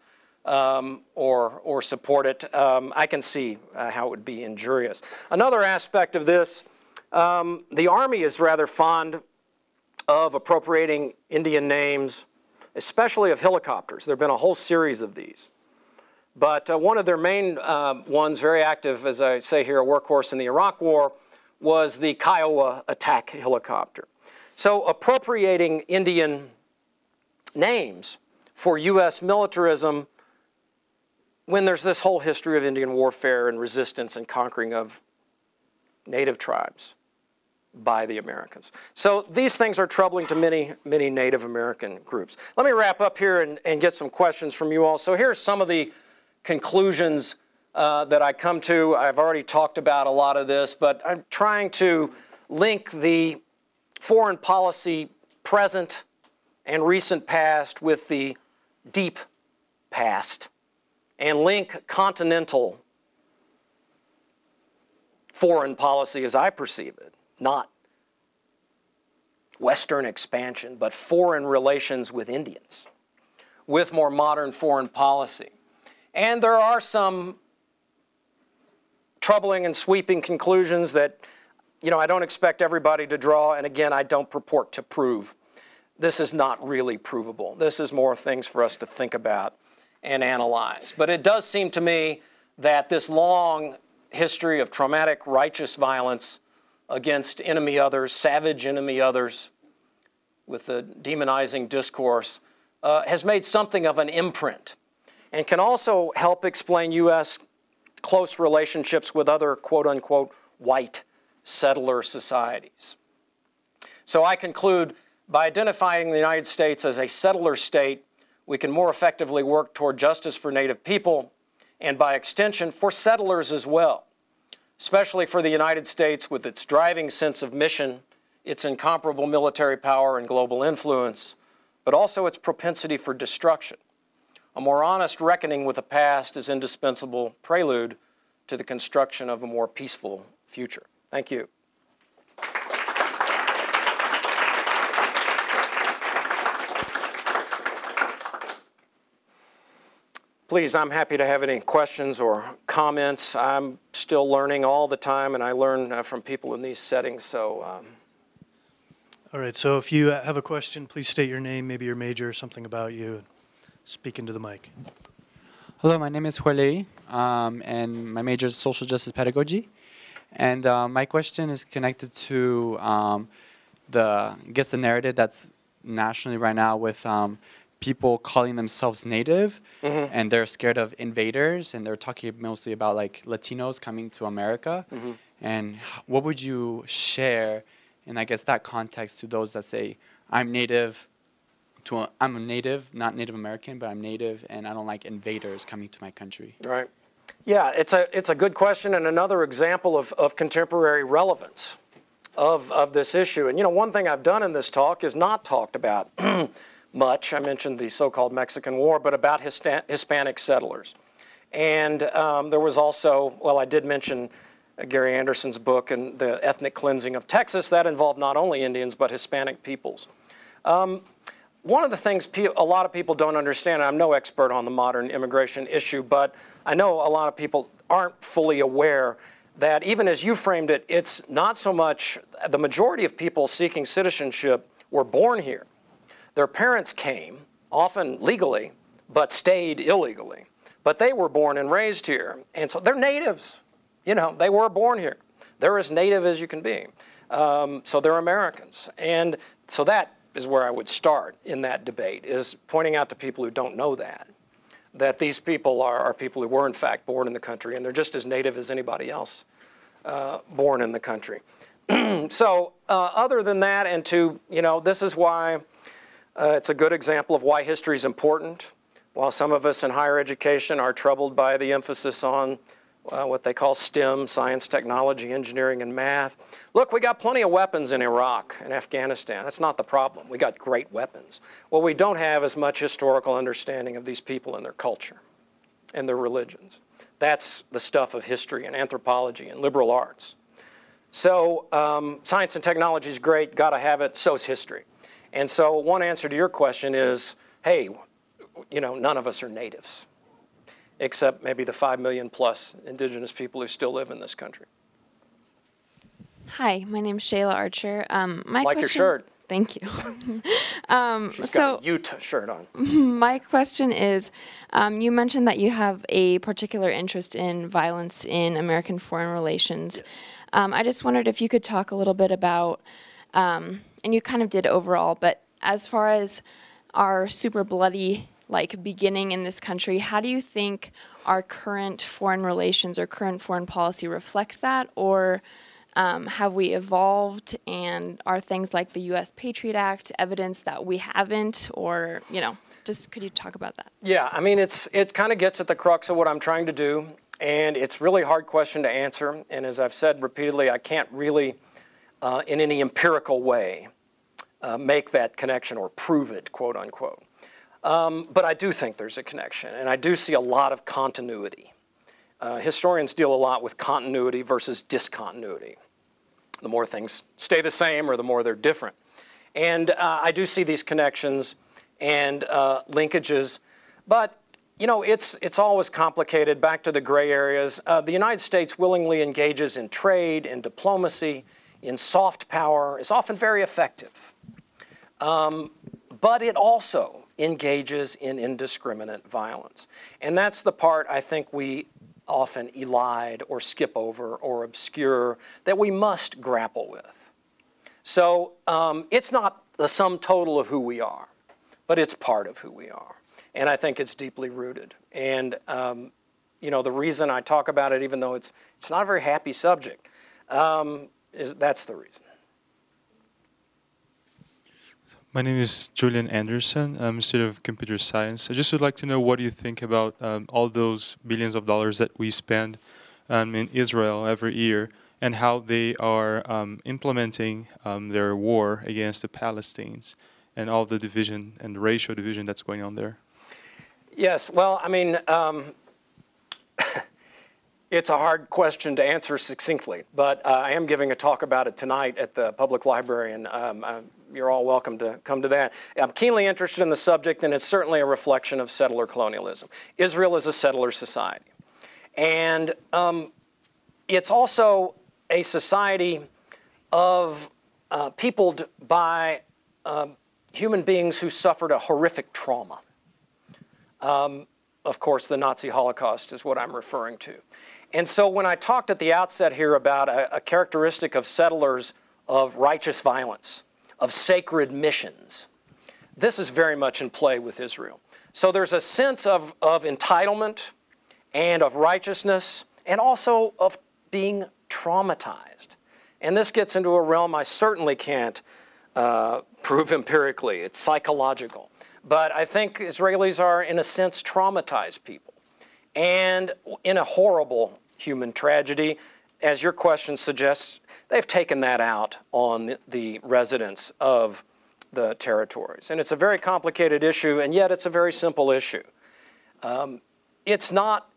Speaker 2: or support it. I can see how it would be injurious. Another aspect of this, the Army is rather fond of appropriating Indian names, especially of helicopters. There have been a whole series of these. But one of their main ones, very active, as I say here, a workhorse in the Iraq War, was the Kiowa attack helicopter. So appropriating Indian names for U.S. militarism when there's this whole history of Indian warfare and resistance and conquering of native tribes by the Americans. So these things are troubling to many, many Native American groups. Let me wrap up here and get some questions from you all. So here are some of the conclusions that I come to. I've already talked about a lot of this, but I'm trying to link the foreign policy present and recent past with the deep past, and link continental foreign policy as I perceive it, not Western expansion, but foreign relations with Indians, with more modern foreign policy. And there are some troubling and sweeping conclusions that, I don't expect everybody to draw, and again, I don't purport to prove. This is not really provable. This is more things for us to think about and analyze. But it does seem to me that this long history of traumatic righteous violence against enemy others, savage enemy others, with the demonizing discourse, has made something of an imprint and can also help explain U.S. close relationships with other quote-unquote white settler societies. So I conclude, by identifying the United States as a settler state, we can more effectively work toward justice for Native people and by extension for settlers as well, especially for the United States with its driving sense of mission, its incomparable military power and global influence, but also its propensity for destruction. A more honest reckoning with the past is indispensable prelude to the construction of a more peaceful future. Thank you. Please, I'm happy to have any questions or comments. I'm still learning all the time, and I learn from people in these settings. So,
Speaker 3: All right, so if you have a question, please state your name, maybe your major, something about you, and speak into the mic.
Speaker 4: Hello, my name is Hualei, and my major is social justice pedagogy. And my question is connected to the narrative that's nationally right now with people calling themselves Native, and they're scared of invaders, and they're talking mostly about like Latinos coming to America. And what would you share in, I guess, that context to those that say, I'm Native, I'm a Native, not Native American, but I'm Native, and I don't like invaders coming to my country?
Speaker 2: right. Yeah, it's a good question and another example of contemporary relevance of this issue. And one thing I've done in this talk is not talked about much. I mentioned the so-called Mexican War, but about Hispanic settlers. And there was also, I did mention Gary Anderson's book, and the ethnic cleansing of Texas. That involved not only Indians, but Hispanic peoples. One of the things a lot of people don't understand, and I'm no expert on the modern immigration issue, but I know a lot of people aren't fully aware that even as you framed it, it's not so much the majority of people seeking citizenship were born here. Their parents came, often legally, but stayed illegally. But they were born and raised here. And so they're natives. You know, they were born here. They're as native as you can be. So they're Americans. And so that is where I would start in that debate, is pointing out to people who don't know that these people are people who were in fact born in the country, and they're just as native as anybody else born in the country. So other than that, and this is why it's a good example of why history is important. While some of us in higher education are troubled by the emphasis on what they call STEM, science, technology, engineering, and math. Look, we got plenty of weapons in Iraq and Afghanistan. That's not the problem. We got great weapons. What we don't have is much historical understanding of these people and their culture and their religions. That's the stuff of history and anthropology and liberal arts. So science and technology is great, got to have it, so's history. And so one answer to your question is, hey, none of us are natives, except maybe the 5 million plus indigenous people who still live in this country.
Speaker 5: Hi, my name's Shayla Archer.
Speaker 2: Your shirt.
Speaker 5: Thank you.
Speaker 2: She's got a Utah shirt on.
Speaker 5: My question is, you mentioned that you have a particular interest in violence in American foreign relations. Yes. I just wondered if you could talk a little bit about, and you kind of did overall, but as far as our super bloody beginning in this country, how do you think our current foreign relations or current foreign policy reflects that? Or have we evolved, and are things like the U.S. Patriot Act evidence that we haven't? Or, just could you talk about that?
Speaker 2: Yeah, I mean, it kind of gets at the crux of what I'm trying to do, and it's really a hard question to answer. And as I've said repeatedly, I can't really, in any empirical way, make that connection or prove it, quote unquote. But I do think there's a connection, and I do see a lot of continuity. Historians deal a lot with continuity versus discontinuity. The more things stay the same or the more they're different. And I do see these connections and linkages, but it's always complicated. Back to the gray areas. The United States willingly engages in trade, in diplomacy, in soft power. It's often very effective. But it also engages in indiscriminate violence. And that's the part I think we often elide or skip over or obscure that we must grapple with. So it's not the sum total of who we are, but it's part of who we are. And I think it's deeply rooted. And the reason I talk about it, even though it's not a very happy subject, is that's the reason.
Speaker 6: My name is Julian Anderson. I'm a student of computer science. I just would like to know what do you think about all those billions of dollars that we spend in Israel every year, and how they are implementing their war against the Palestinians and all the division and the racial division that's going on there.
Speaker 2: Yes, well, I mean, it's a hard question to answer succinctly, but I am giving a talk about it tonight at the public library, and you're all welcome to come to that. I'm keenly interested in the subject, and it's certainly a reflection of settler colonialism. Israel is a settler society. And it's also a society of peopled by human beings who suffered a horrific trauma. Of course, the Nazi Holocaust is what I'm referring to. And so when I talked at the outset here about a characteristic of settlers of righteous violence, of sacred missions, this is very much in play with Israel. So there's a sense of entitlement and of righteousness and also of being traumatized. And this gets into a realm I certainly can't prove empirically. It's psychological. But I think Israelis are, in a sense, traumatized people. And in a horrible human tragedy, as your question suggests, they've taken that out on the residents of the territories. And it's a very complicated issue, and yet it's a very simple issue. It's not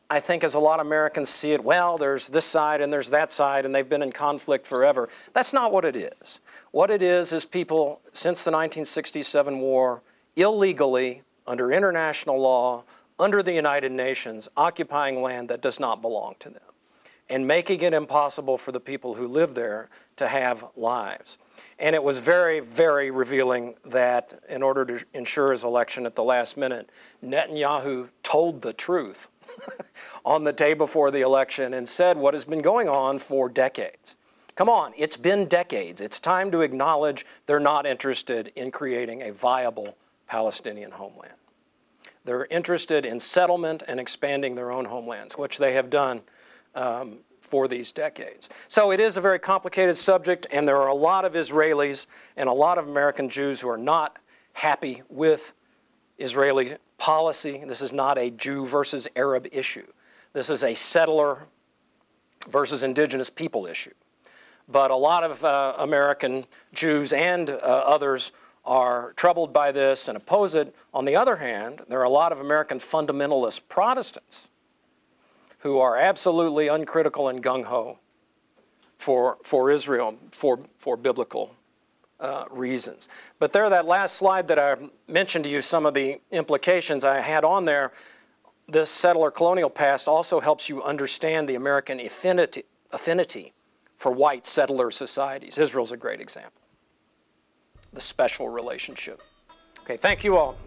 Speaker 2: I think, as a lot of Americans see it, well, there's this side and there's that side, and they've been in conflict forever. That's not what it is. What it is people, since the 1967 war, illegally, under international law, under the United Nations, occupying land that does not belong to them, and making it impossible for the people who live there to have lives. And it was very, very revealing that in order to ensure his election at the last minute, Netanyahu told the truth on the day before the election and said what has been going on for decades. Come on, it's been decades. It's time to acknowledge they're not interested in creating a viable Palestinian homeland. They're interested in settlement and expanding their own homelands, which they have done for these decades. So it is a very complicated subject, and there are a lot of Israelis and a lot of American Jews who are not happy with Israeli policy. This is not a Jew versus Arab issue. This is a settler versus indigenous people issue. But a lot of American Jews and others are troubled by this and oppose it. On the other hand, there are a lot of American fundamentalist Protestants who are absolutely uncritical and gung-ho for Israel for biblical reasons. But there, that last slide that I mentioned to you, some of the implications I had on there, this settler colonial past also helps you understand the American affinity for white settler societies. Israel's a great example. The special relationship. Okay, thank you all.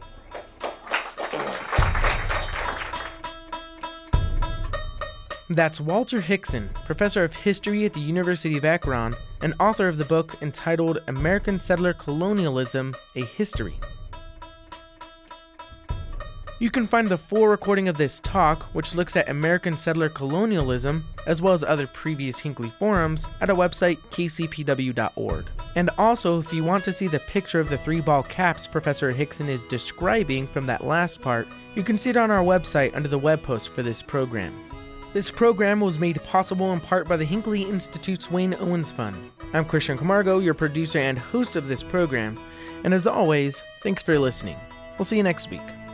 Speaker 1: That's Walter Hickson, professor of history at the University of Akron and author of the book entitled American Settler Colonialism, A History. You can find the full recording of this talk, which looks at American settler colonialism, as well as other previous Hinckley forums, at our website, kcpw.org. And also, if you want to see the picture of the 3-ball caps Professor Hickson is describing from that last part, you can see it on our website under the web post for this program. This program was made possible in part by the Hinckley Institute's Wayne Owens Fund. I'm Christian Camargo, your producer and host of this program, and as always, thanks for listening. We'll see you next week.